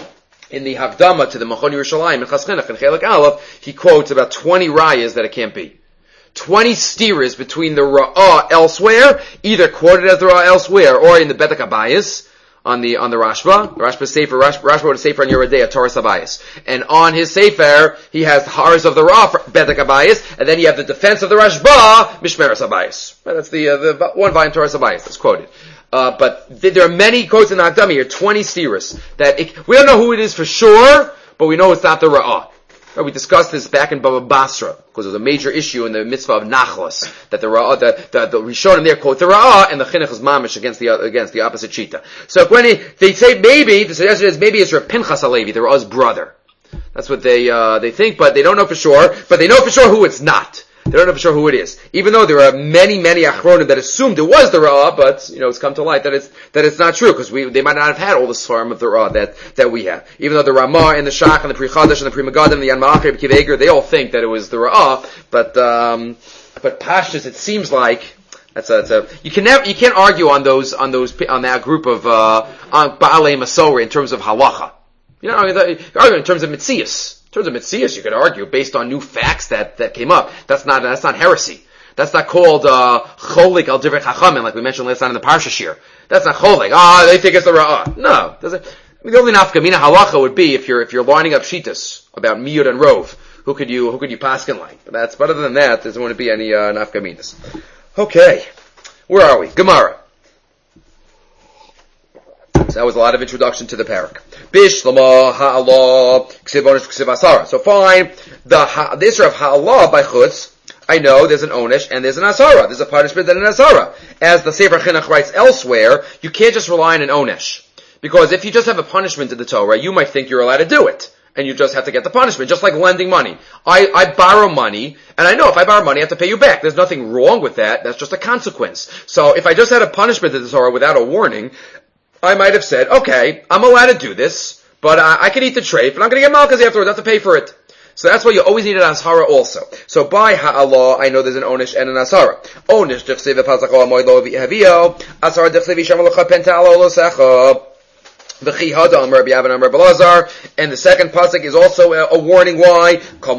In the Hakdama to the Machon Yerushalayim in Chas Chinuch and Chelik Aleph, he quotes about twenty rayas that it can't be. twenty steers between the Ra'ah elsewhere, either quoted as the Ra'ah elsewhere, or in the Bedek Abayis, on the, on the Rashba. The Rashba Sefer, Rashba, Rashba wrote a Sefer on Yerodei, Torah Abayis. And on his Sefer, he has the Haras of the Ra'ah, Bedek Abayis, and then you have the defense of the Rashba, Mishmeres Abayis. Right, that's the, uh, the one volume Torah Abayis that's quoted. Uh, but th- there are many quotes in the Hakdama here, twenty steers, that it, we don't know who it is for sure, but we know it's not the Ra'ah. Right, we discussed this back in Baba Basra, because it was a major issue in the mitzvah of Nachlas, that the Ra'ah, the, the, the Rishonim there quote the Ra'ah, and the Chinuch is mamish against the, against the opposite Shita. So when he, they say maybe, the suggestion is maybe it's Rav Pinchas Halevi, the Ra'ah's brother. That's what they, uh, they think, but they don't know for sure, but they know for sure who it's not. They don't know for sure who it is. Even though there are many, many Achronim that assumed it was the Ra'ah, but, you know, it's come to light that it's, that it's not true, because we, they might not have had all the Svarim of the Ra'ah that, that we have. Even though the Ramah and the Shach and the Pri Chadash and the Pri Megadim and the Yan Ma'achir, Kiv Eger, they all think that it was the Ra'ah, but, um, but Pashtus, it seems like, that's a, that's a, you can never, you can't argue on those, on those, on that group of, uh, on Ba'alei Masorah in terms of halacha. You know, you can argue in terms of Mitzias. In terms of Mitzias, you could argue based on new facts that, that came up. That's not, that's not heresy. That's not called, uh, cholik al divrei chachamim, like we mentioned last time in the Parsha Shir. That's not cholik. Ah, oh, they think it's the Ra'ah. No. Doesn't, I mean, the only nafkamina halacha would be if you're, if you're lining up shitas about miyud and rov. Who could you, who could you paskin like? But that's, but other than that, there wouldn't be any, uh, nafkaminas. Okay. Where are we? Gemara. So that was a lot of introduction to the parak. Bishlama ha'allah ksiv onish ksiv asara. So fine, the ha, the issue of ha'allah by chutz, I know there's an onesh and there's an asara. There's a punishment and an asara. As the Sefer Chinuch writes elsewhere, you can't just rely on an onesh. Because if you just have a punishment in the Torah, you might think you're allowed to do it. And you just have to get the punishment, just like lending money. I, I borrow money, and I know if I borrow money, I have to pay you back. There's nothing wrong with that. That's just a consequence. So if I just had a punishment in the Torah without a warning, I might have said, okay, I'm allowed to do this, but I, I can eat the treif, and I'm going to get malchus afterwards. I have to pay for it. So that's why you always need an ashara also. So by ha'alah, I know there's an onish and an asara. Onish, dechsev v'palzachol amoy lo v'havio, asara dechsev v'shem l'cha pentalo l'secha. And the second pasuk is also a, a warning. Why?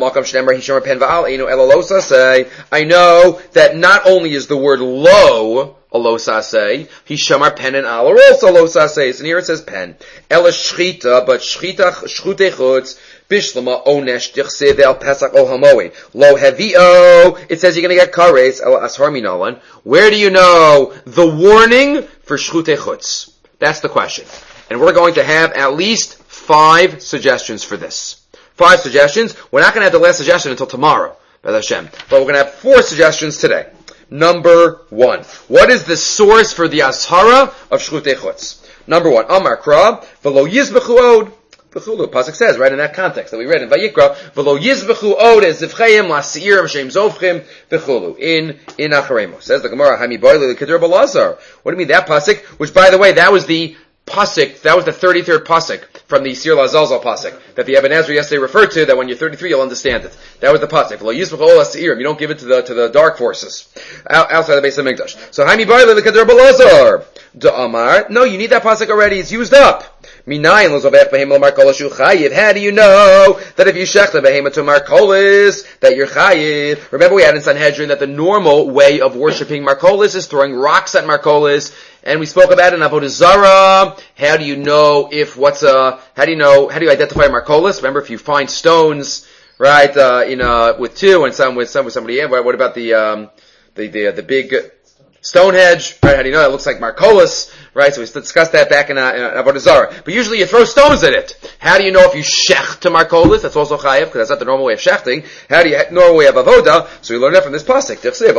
I know that not only is the word lo a lo saseh, hishamar pen and al are also lo saseh. And here it says pen. Ela shchita, but shchita shchute chutz bishlama onesh dichsev el pesach ol hamoed lo hevio. It says you're going to get kares el ashar minalan. Where do you know the warning for shchute chutz? That's the question. And we're going to have at least five suggestions for this. Five suggestions. We're not going to have the last suggestion until tomorrow, B'ez Hashem. But we're going to have four suggestions today. Number one. What is the source for the ashara of shchutei chutz? Number one. Amar Kra, v'lo yizbechu od. V'chulu. Pasuk says, right in that context that we read in Vayikra, v'lo yizbechu od es zivchayim la'si'irim shem zovchim v'chulu. In, in Acharemos. Says the Gemara, Hami boile l'kedur balazar. What do you mean that pasuk? Which, by the way, that was the pasuk, that was the thirty-third pasuk from the Sir Lazalzal pasuk that the Eben Ezra yesterday referred to, that when you're thirty-three you'll understand it. That was the pasuk. You don't give it to the to the dark forces outside the base of Mikdash. So Haimi Baile l'kader balazar. Da'amar. No, you need that pasuk already. It's used up. Minayin lozovech behema l'markolos shu chayiv. How do you know that if you shech the behema to markolis that you're chayiv? Remember we had in Sanhedrin that the normal way of worshiping markolis is throwing rocks at markolis. And we spoke about it in Avodah Zarah. How do you know if what's a, how do you know, how do you identify markolis? Remember, if you find stones, right, uh, in, uh, with two and some with some with somebody, yeah, what about the, um, the, the, the big Stonehenge, right? How do you know that looks like markolis, right? So we discussed that back in, uh, in Avodah Zarah. But usually you throw stones at it. How do you know if you shech to markolis? That's also chayiv, because that's not the normal way of shechting. How do you, normal way of avoda? So we learn that from this pasuk.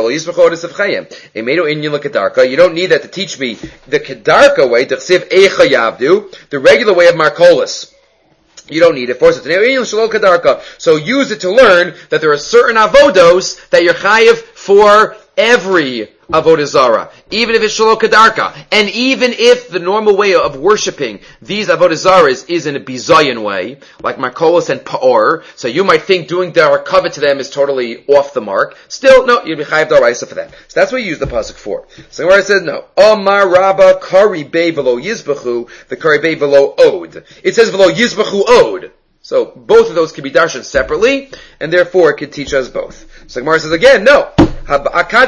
You don't need that to teach me the kedarka way, the regular way of markolis. You don't need it. Force it. So use it to learn that there are certain avodos that you're chayiv for every avodah zarah, even if it's shelo kedarka, and even if the normal way of worshiping these avodah zarahs is in a bizayin way, like markolos and pa'or, so you might think doing darakava to them is totally off the mark. Still, no, you'd be chayav daraisa for that. So that's what you use the pasuk for. So where it says no, Omar Rabba kari bei velo yizbachu, the kari bei velo od. It says velo yizbachu od. So both of those can be darshan separately, and therefore it can teach us both. So Gemara says again, no. You know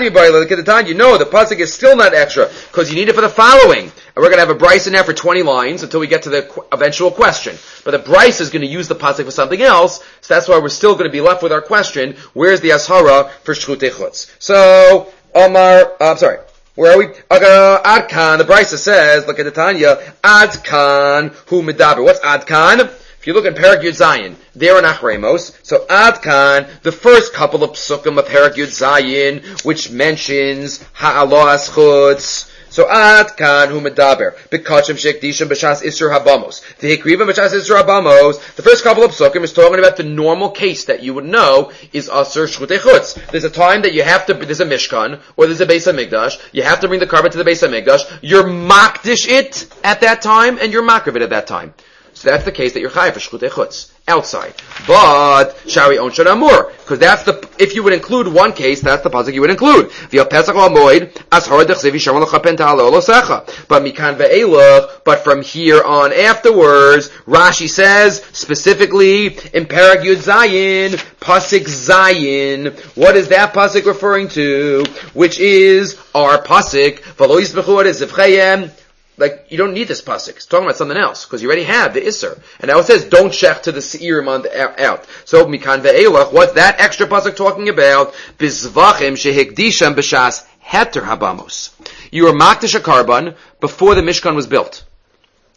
the pasuk is still not extra because you need it for the following. And we're going to have a brisa now for twenty lines until we get to the qu- eventual question. But the brisa is going to use the pasuk for something else, so that's why we're still going to be left with our question: where's the ashara for shchutei chutz? So Omar, uh, I'm sorry. Where are we? Uh, Adkan. The brisa says, look at the Tanya. Adkan hu medaber. What's Adkan? If you look at Perek Yud Zayin, there in Acharemos, so Adkan, the first couple of psukim of Perek Yud Zayin, which mentions Ha'alos Chutz. So Adkan hu medaber, B'kachem shekdishim b'shas isur habamos. The Hikriva b'shas isur habamos, the first couple of psukim is talking about the normal case that you would know is asur shchutei chutz. There's a time that you have to, there's a Mishkan, or there's a Beis HaMikdash, you have to bring the carbon to the Beis HaMikdash, you're makdish it at that time, and you're makrav it at that time. So that's the case that you're chayav for shchutei chutz outside. But shari on amur, because that's the if you would include one case, that's the pasuk you would include. V'al pesach l'moed ashara dechsev yisharon l'chapen ta'alo l'secha. But mikan ve'elach, but from here on afterwards, Rashi says specifically in Perek Yud Zayin, pasuk Zayin. What is that pasuk referring to? Which is our pasuk v'lo yisbechu ad zivchayim. Like, you don't need this pasuk. It's talking about something else, because you already have the Isser. And now it says, don't shech to the Seirim on the, out. So, Mikan ve'elach, what's that extra pasuk talking about? Bizvachim shehikdisham b'shas heter habamos. You were makdish a karban before the Mishkan was built.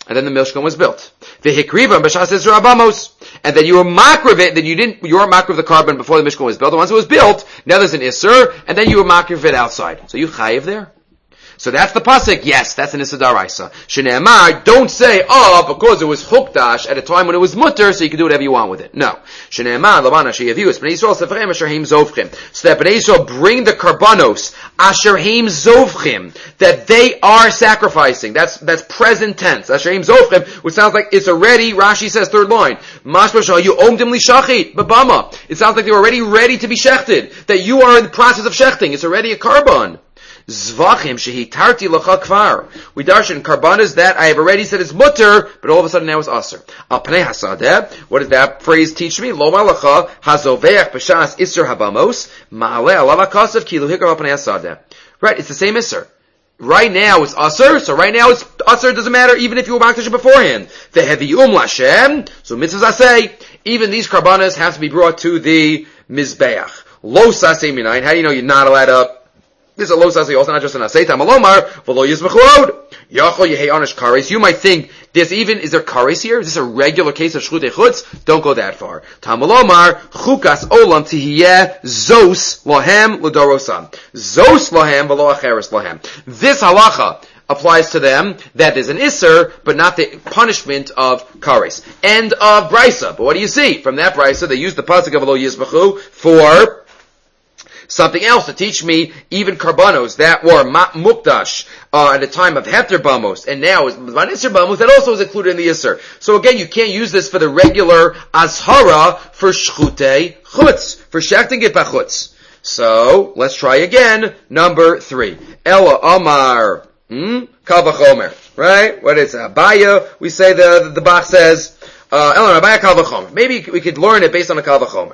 And then the Mishkan was built. V'hikriva b'shas Isra Abamos. And then you were makriv it, then you didn't, you weren't makriv the carbon before the Mishkan was built. Once it was built, now there's an Isser, and then you were makriv it outside. So you chayiv there? So that's the pasuk. Yes, that's an Issa Daraisa. Shneimar, don't say, oh, because it was Chukdash at a time when it was mutter, so you can do whatever you want with it. No. Shneimar, Lavan Asher Yavius, Bnei Yisrael Sefachem Asher Heim Zovchim. So that Bnei Yisrael bring the karbanos, Asher Heim Zovchim, that they are sacrificing. That's, that's present tense. Asher Heim Zovchim, which sounds like it's already, Rashi says, third line. Mashma Shah, you omdim li shachit, babama. It sounds like they're already ready to be shechted. That you are in the process of shechting. It's already a carbon. Zvachim shehitarti lacha kvar. We darshan karbanas that I have already said is mutter, but all of a sudden now it's aser. Al pnei hasadeh. What does that phrase teach me? Lo malacha hazoveach b'shas iser habamos ma'aleh alav hakasav kilu hikar al pnei hasadeh. Right, it's the same iser. Right now it's aser, so right now it's aser. It doesn't matter even if you were makdash beforehand. The heavy um lashem. So mitzvahs I say, even these karbanas have to be brought to the mizbeach. Lo saseh minayin. How do you know you're not allowed to? This is a lo saseh, also not just an asay. Tamalomar v'lo yizmechud. Yachol yehei anish kares. You might think there's even is there kares here? Is this a regular case of shchutei chutz? Don't go that far. Tamalomar chukas olam tihiyeh zos lohem l'dorosam. Zos lohem v'lo acheres lohem. This halacha applies to them that there's an isser, but not the punishment of kares. End of brisa. But what do you see from that brisa? They use the pasuk of lo yizmechu for something else to teach me even karbanos that were mukdash uh, at the time of Heter Bamos, and now is Isser Bamos, that also is included in the Isser. So again, you can't use this for the regular Azhara for Shchutei Chutz, for Shechting it Bachutz. So, let's try again. Number three. Ella Amar, hmm? Kal V'chomer. Right? What is it? Abaya, we say the, the, the Bach says, uh, Ella Abaya Kal V'chomer. Maybe we could learn it based on a Kal V'chomer.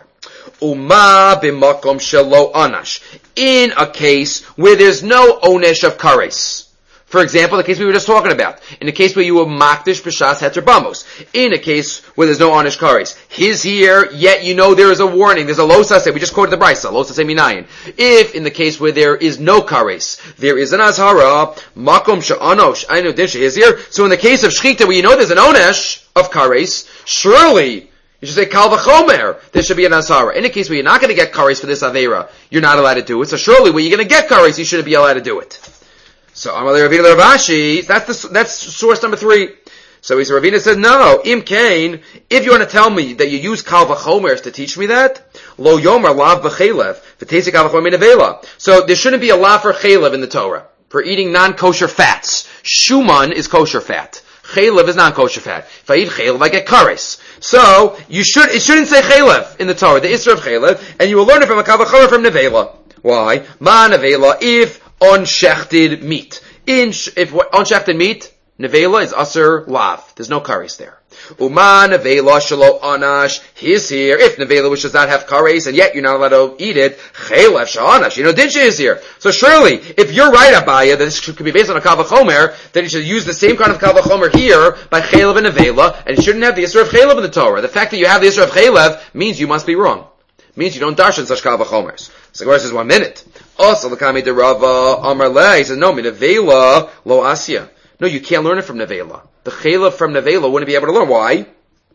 Uma b'makom shelo anash. In a case where there's no onesh of kares. For example, the case we were just talking about. In a case where you were makdish b'shas heter bamos. In a case where there's no onesh kares. His here, yet you know there is a warning. There's a lo saseh. We just quoted the brisa. Lo saseh minayin. If in the case where there is no kares, there is an azhara, makom she'anosh. I know dish is here. So in the case of shchita where you know there's an onesh of kares, surely you should say kal v'chomer. There should be an azhara. In a case where you're not going to get kares for this avera, you're not allowed to do it. So surely where you're going to get kares, you shouldn't be allowed to do it. So Amalei Ravina Ravashi, that's the, that's source number three. So he's Ravina said, no, im kain. If you want to tell me that you use kal v'chomer to teach me that, lo yomer lav b'chelev v'teisik kal v'chomer minavela. So there shouldn't be a lav for chelev in the Torah for eating non-kosher fats. Shuman is kosher fat. Chelev is non-kosher fat. If I eat chelev, I get kares. So, you should, it shouldn't say chelev in the Torah, the Isra of chelev, and you will learn it from a kal v'chomer from nevela. Why? Ma nevela, if unshechted meat. In, if unshechted meat, nevela is aser lav. There's no kares there. Uma nevela shelo anash, his here, if nevela which does not have kares, and yet you're not allowed to eat it, chelev sha'anash, you know, dinsha is here. So surely, if you're right, Abaya, that this could be based on a kal v'chomer, then you should use the same kind of kal v'chomer here, by chelev and nevela, and you shouldn't have the Isra of chelev in the Torah. The fact that you have the Isra of chelev means you must be wrong. Means you don't darshan such kal v'chomers. So the Gemara says one minute. Also, l'kami de Rava Amar Le, he says, no, mi nevela lo asya. No, you can't learn it from nevela. The chelev from nevela wouldn't be able to learn. Why?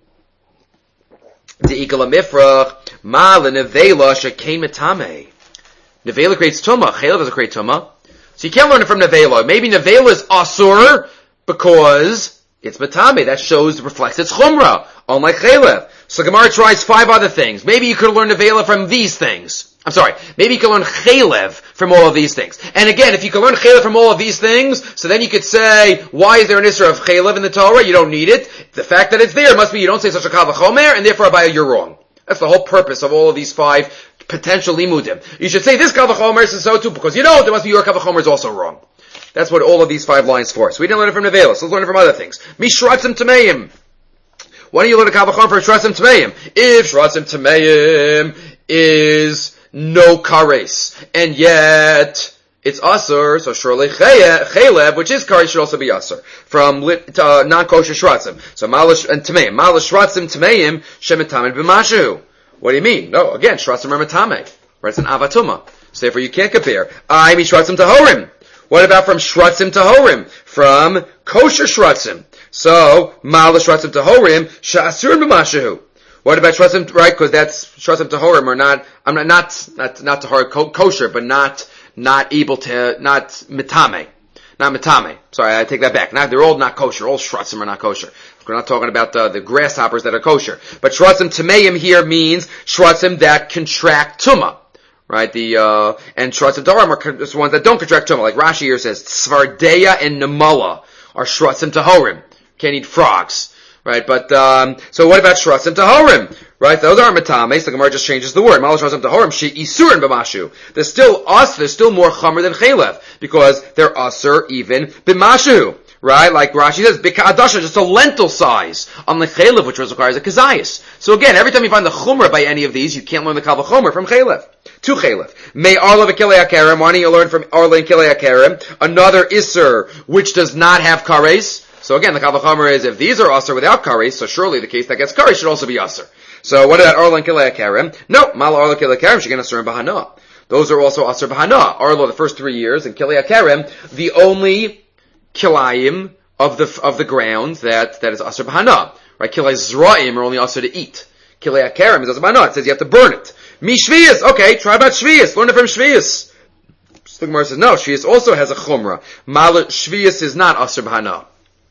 The ikala mifrach ma le nevela shekein metame. Nevela creates tumah. Chelev doesn't create tumah. So you can't learn it from nevela. Maybe nevela is asur because it's metame. That shows, reflects its chumrah. Unlike chelev. So Gemara tries five other things. Maybe you could learn nevela from these things. I'm sorry. Maybe you can learn chelev from all of these things. And again, if you can learn chelev from all of these things, so then you could say, why is there an isra of chelev in the Torah? You don't need it. The fact that it's there must be you don't say such a kal v'chomer, and therefore Abaya, you're wrong. That's the whole purpose of all of these five potential limudim. You should say this kal v'chomer is so too, because you know there must be your kal v'chomer is also wrong. That's what all of these five lines for. So we didn't learn it from nevela, so let's learn it from other things. Mishratzim tameim. Why don't you learn a kal v'chomer for shratzim tameim? If shratzim tameim is no kares, and yet it's asur, so surely chelev, which is kares, should also be asur from uh, non-kosher shratzim. So malish and tameim, malish shratzim tameim shemetamin b'mashu. What do you mean? No, again, shratzim are metame, right? It's an avatuma, so therefore you can't compare. I mean shratzim tahorim. What about from shratzim tahorim? From kosher shratzim. So, mal shratzim tahorim, sha'asurin b'mashahu. What about shratzim, right? Because that's, shratzim tahorim are not, I'm not, not, not, not tahor, kosher, but not, not able to, not mitame. Not mitame. Sorry, I take that back. Not, they're all not kosher. All shratzim are not kosher. We're not talking about uh, the grasshoppers that are kosher. But shratzim tameim here means shratzim that contract tumah. Right? The, uh, and shratzim tahorim are the ones that don't contract tumah. Like Rashi here says, tzvardeya and namala are shratzim tahorim. Can't eat frogs. Right? But, um, so what about shratzim tahorim? Right? Those aren't metames. The Gemara just changes the word. Mal shratzim tahorim, she isurin b'mashu. They're still us, they're still more chamer than chaylev. Because they're usur even b'mashu. Right? Like Rashi says, b'ka'adasha, just a lentil size. Unlike chaylev, which requires a kazayas. So again, every time you find the chumrah by any of these, you can't learn the kal v'chomer from chaylev. To chaylev. May arla v'kilei akarem. Why don't you learn from arla and kilei akarem? Another isur, which does not have kares. So again, the kal v'chomer is, if these are usur without kares, so surely the case that gets kares should also be usur. So what about arla and kilei akarem? No, mal arla kilei akarem, she can usur in bahana. Those are also usur bahana. Arla the first three years, and kilei akarem, the only kilayim of the, of the ground that, that is asur b'hana. Right? Kilay zra'im are only asur to eat. Kilay akarim is asur b'hana. It says you have to burn it. Mi shviyas. Okay, try about shviyas. Learn it from shviyas. The Gemara says, no, shviyas also has a chumrah. Mal shviyas is not asur b'hana.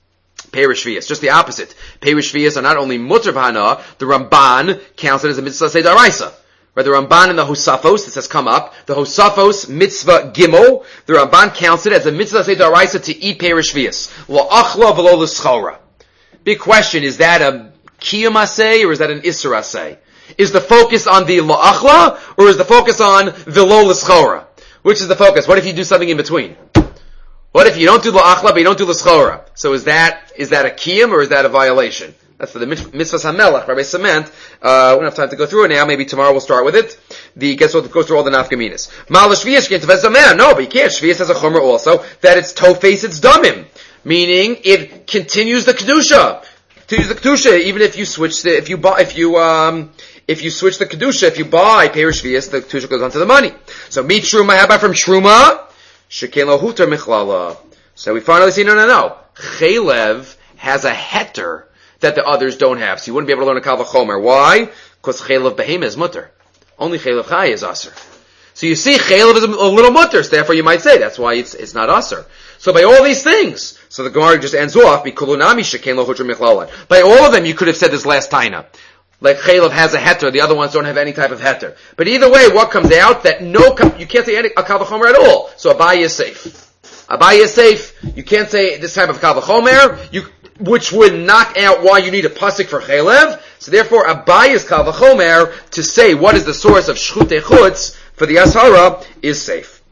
Perish shviyas. Just the opposite. Perish shviyas are not only mutter b'hana, the Ramban counts it as a mitzvah sedaraisa. Right, the Ramban and the Hosafos, this has come up. The Hosafos mitzvah gimel, the Ramban counts it as a mitzvah sedaraisa to eat perish shviyas. La'achla v'lo l'schora. Big question, is that a kiyum asay or is that an isser asay? Is the focus on the la'achla or is the focus on v'lo l'schora? Which is the focus? What if you do something in between? What if you don't do la'achla but you don't do l'schora? So is that, is that a kiyum or is that a violation? That's for the mitzvahs hamelach, Rabbi Cement. Uh, we don't have time to go through it now. Maybe tomorrow we'll start with it. The guess what goes through all the nafkaminas. Mal shviyas can't tefes zamen. No, but you can't. Shviyas has a chomer also that it's tofes, it's damim, meaning it continues the kedusha. Continues the kedusha even if you switch the if you buy if you um if you switch the kedusha if you buy perish shviyas the kedusha goes onto the money. So meet truma. How about from truma? Shekein lo huter michlala. So we finally see no no no. Chaylev has a heter that the others don't have. So you wouldn't be able to learn a kal v'chomer. Why? Because chaylev behema is mutter. Only chaylev chay is aser. So you see, chaylev is a little mutter, so therefore you might say that's why it's it's not aser. So by all these things, so the Gemara just ends off, bikulunami shekein lo hutra michlalan. By all of them, you could have said this last taina. Like chaylev has a heter, the other ones don't have any type of heter. But either way, what comes out, that no, you can't say any, a kal v'chomer at all. So Abaye is safe. Abaye is safe. You can't say this type of kal v'chomer. You, which would knock out why you need a pasuk for chaylev. So therefore, Abaye's kal v'chomer to say what is the source of shchutei chutz for the ashara is safe.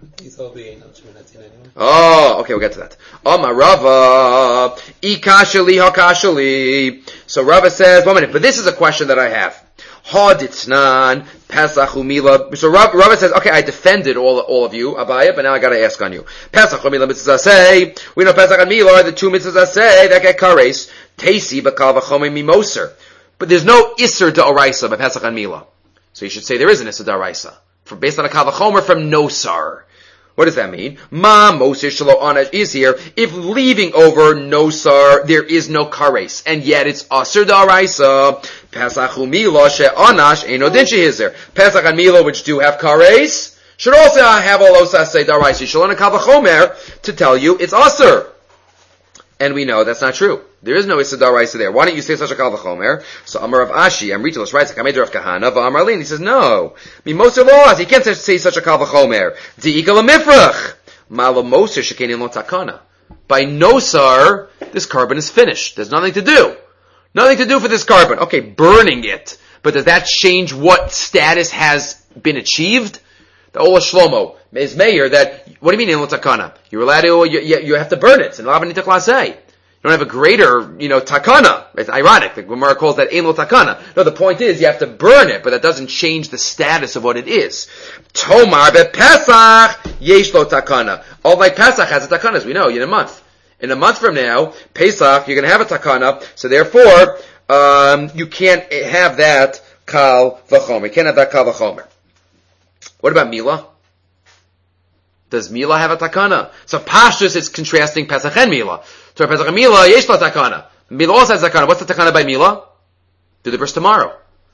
Oh, okay, we'll get to that. Amar Rava, ikashali hakashali. So Rava says, one minute, but this is a question that I have. Haditnan Pesach umila. So Rava says, okay, I defended all all of you, Abaye, but now I got to ask on you. Pesach umila mitzvah say. We know Pesach and Mila are the two mitzvahs say that get kares. Tasi b'kal v'chomei mimoser. But there's no isser da'oraisa by Pesach and Mila. So you should say there is an isser da'oraisa for based on a kal v'chomer from nosar. What does that mean? Ma moser shelo anash is here. If leaving over nosar, there is no kares, and yet it's aser da'oraisa. Pesach umila she anash eno din shehizer. Pesach and Mila, which do have kares, should also have all those say da'oraisa. You should learn a kal v'chomer to tell you it's aser. And we know that's not true. There is no Issa Daraisa there. Why don't you say such a Kal V'chomer? So Amar of Ashi, Amritos writes, Kameder of Kahana, V'Amar Lin, he says, no. Mimoser laws, he can't say such a Kal V'chomer. Di'ikal Mifrach. Malo Moser Shekenin Lo Takana. By Nosar, this carbon is finished. There's nothing to do. Nothing to do for this carbon. Okay, burning it. But does that change what status has been achieved? The Ola Shlomo is mayor that, what do you mean in takana? You're allowed to, you, you have to burn it. It's an lavanita klasei. You don't have a greater, you know, takana. It's ironic. The Gemara calls that ein lo takana. No, the point is you have to burn it, but that doesn't change the status of what it is. Tomar be Pesach yesh lo takana. All like Pesach has a takana, as we know, in a month. In a month from now, Pesach, you're going to have a takana, so therefore, um, you can't have that kal v'chomer. You can't have that kal v'chomer. What about Mila? Does Mila have a takana? So Pashtus is contrasting Pesach and Mila. To Pesach and Mila, yesh la takana. Mila also has takana. What's the takana by Mila? Do the bris tomorrow.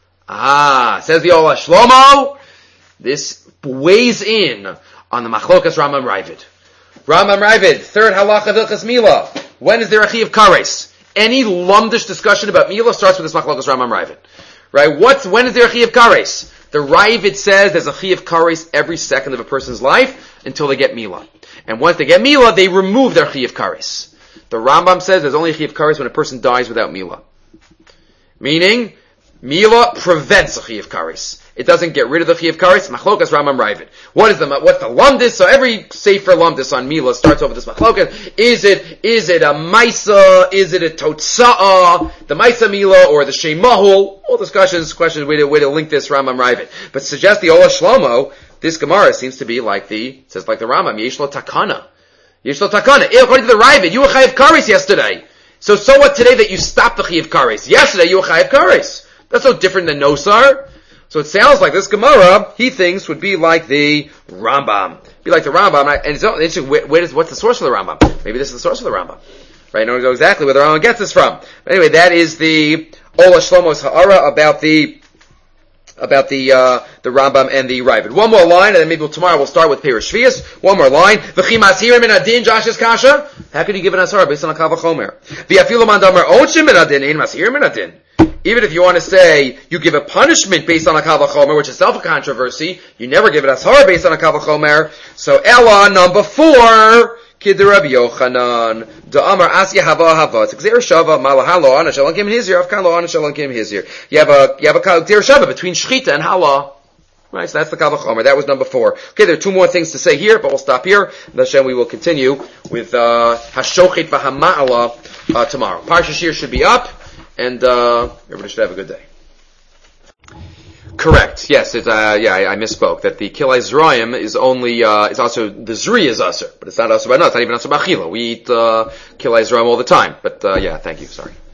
Ah, says the Ola Shlomo. This weighs in on the Machlokas Rambam Ravid. Rambam Ravid, third halacha of Ilchas Mila. When is there a chi of kares? Any lumdish discussion about Mila starts with this Machlokas Rambam Ravid. Right? What's, when is there a chi of kares? The Ravid says there's a chi of kares every second of a person's life until they get Mila. And once they get Mila, they remove their chi of kares. The Rambam says there's only a chi of kares when a person dies without Mila. Meaning, Mila prevents a chi of kares. It doesn't get rid of the chi of kares. Machlokas Rambam Ravid. What is the what's the lumdis? So every sefer lumdis on Mila starts over this machlokas. Is it is it a maisa? Is it a totzaa? The maisa Mila or the shemahul? All discussions, questions, way to way to link this Rambam Ravid. But suggest the Ola Shlomo. This Gemara seems to be like the says like the Rambam. Yesh lo takana. Yesh lo takana. According to the Ravid, you were chayiv kares yesterday. So so what today that you stopped the chayiv kares? Yesterday you were chayiv kares. That's no different than nosar. So it sounds like this Gemara, he thinks, would be like the Rambam. Be like the Rambam. And it's interesting, where, where is, what's the source of the Rambam? Maybe this is the source of the Rambam. Right? I don't know exactly where the Rambam gets this from. But anyway, that is the Ola Shlomo's Ha'ara about the, about the, uh, the Rambam and the Ravid. One more line, and then maybe tomorrow we'll start with Perush Shvius. One more line. V'chi mashirim min adin, Josh's kasha? How could you give an asar based on a kal v'chomer? V'afilu man damar onshim min adin, ein mashirim min adin. Even if you want to say you give a punishment based on a kal v'chomer, which is self a controversy, you never give it as hara based on a kal v'chomer. So Ella number four, Kid Rabbi Yochanan, Da Amar Asya Hava Hava. It's Gzeir Shava Malahalo Ana Shalom Kim Hizir Afkan Lo Ana Shalom Kim Hizir. You have a you have a Gzeir Shava between Shchita and Hala. Right, so that's the kal v'chomer. That was number four. Okay, there are two more things to say here, but we'll stop here. And Hashem, we will continue with uh, Hashochet v'Hama'ala uh, tomorrow. Parsha Shir should be up. And uh everybody should have a good day. Correct. Yes, it's uh yeah, I, I misspoke. That the Kilai Zroim is only uh is also the Zri is usher, but it's not usher by us, not even usher by Chila. We eat uh Kilai Zroim all the time. But uh yeah, thank you, sorry.